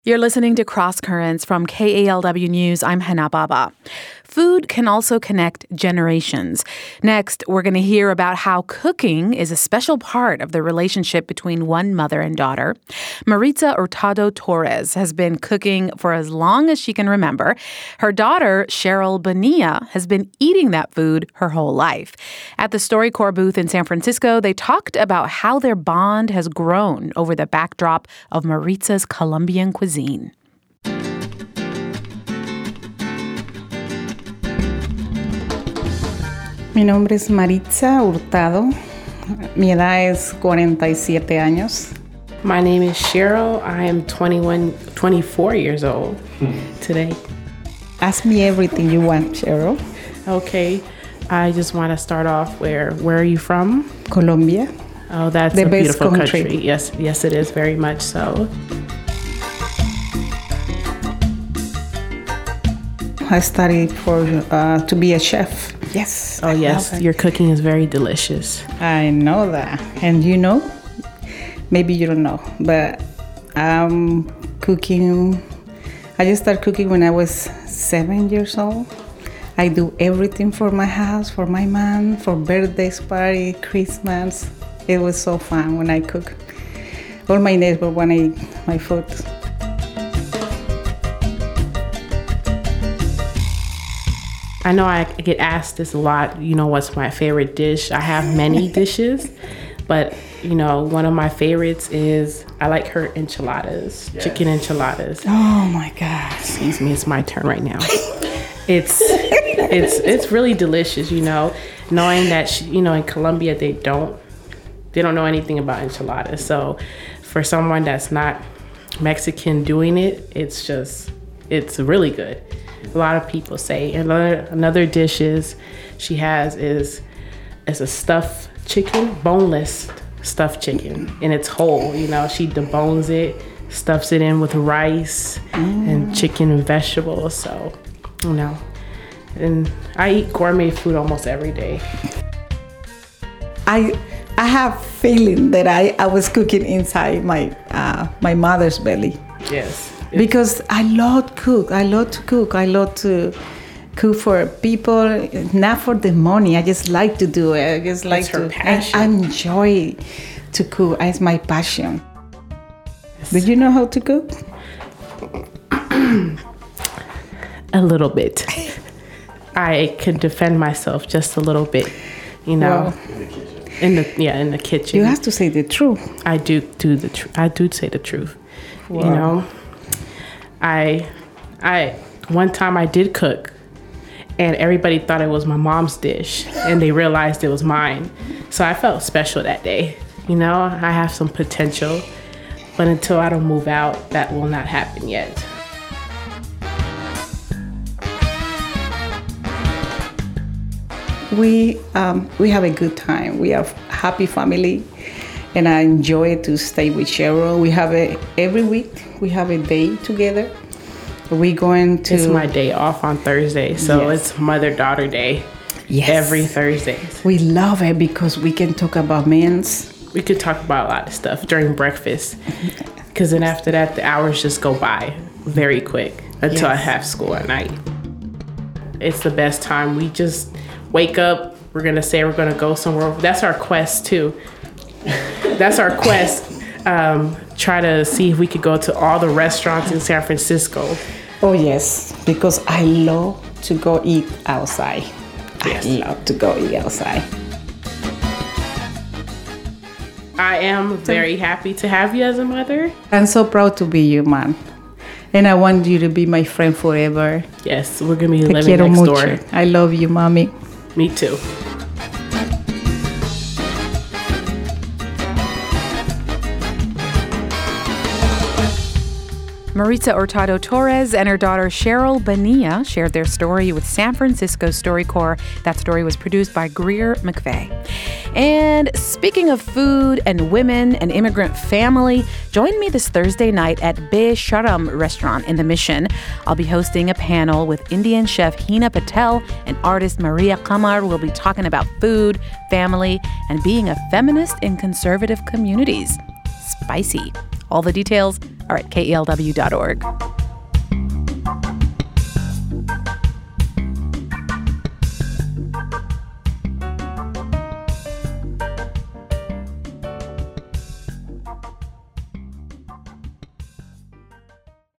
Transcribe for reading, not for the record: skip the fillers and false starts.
You're listening to Cross Currents from KALW News. I'm Hana Baba. Food can also connect generations. Next, we're going to hear about how cooking is a special part of the relationship between one mother and daughter. Maritza Hurtado Torres has been cooking for as long as she can remember. Her daughter, Cheryl Bonilla, has been eating that food her whole life. At the StoryCorps booth in San Francisco, they talked about how their bond has grown over the backdrop of Maritza's Colombian cuisine. Mi nombre es Maritza Hurtado. Mi edad es 47 años. My name is Cheryl. I am 24 years old today. Ask me everything you want, Cheryl. Okay. I just want to start off where are you from? Colombia. Oh, that's the a best beautiful country. Yes, it is very much so. I studied to be a chef. Yes. Oh, yes. Your cooking is very delicious. I know that. And you know, maybe you don't know, but cooking, I just started cooking when I was 7 years old. I do everything for my house, for my mom, for birthdays, party, Christmas. It was so fun when I cook. All my neighbors want to eat my food. I know I get asked this a lot, what's my favorite dish? I have many dishes, but, one of my favorites is I like her enchiladas, yes. Chicken enchiladas. Oh my God. Excuse me, it's my turn right now. It's really delicious, knowing that, in Colombia, they don't know anything about enchiladas. So for someone that's not Mexican doing it, it's really good. A lot of people say. Another dish she has is a stuffed chicken, boneless stuffed chicken, and it's whole. She debones it, stuffs it in with rice and chicken and vegetables. So, and I eat gourmet food almost every day. I have feeling that I was cooking inside my mother's belly. Yes. Because I love to cook. I love to cook for people, not for the money. I just like to do it. I just like her passion. I enjoy to cook. It's my passion. Do you know how to cook? A little bit. I can defend myself just a little bit, Well, in the kitchen. You have to say the truth. I do the truth. I do say the truth. Wow. I one time I did cook, and everybody thought it was my mom's dish, and they realized it was mine. So I felt special that day. I have some potential, but until I don't move out, that will not happen yet. We have a good time. We have happy family, and I enjoy to stay with Cheryl. We have every week. We have a day together. We're going to. It's my day off on Thursday, so Yes. It's Mother-Daughter Day. Yes. Every Thursday. We love it because we can talk about men's. We could talk about a lot of stuff during breakfast, because then after that, the hours just go by very quick until I have school at night. It's the best time. We just wake up. We're gonna say we're gonna go somewhere. That's our quest too. That's our quest. Try to see if we could go to all the restaurants in San Francisco. Oh yes, because I love to go eat outside. Yes. I love to go eat outside. I am very happy to have you as a mother. I'm so proud to be your mom. And I want you to be my friend forever. Yes, we're gonna be Te living quiero next mucho. door. I love you, mommy. Me too. Maritza Hurtado Torres and her daughter Cheryl Bonilla shared their story with San Francisco StoryCorps. That story was produced by Greer McVeigh. And speaking of food and women and immigrant family, join me this Thursday night at Be Sharam restaurant in the Mission. I'll be hosting a panel with Indian chef Hina Patel and artist Maria Kamar. We'll be talking about food, family, and being a feminist in conservative communities. Spicy. All the details All right, KELW.org.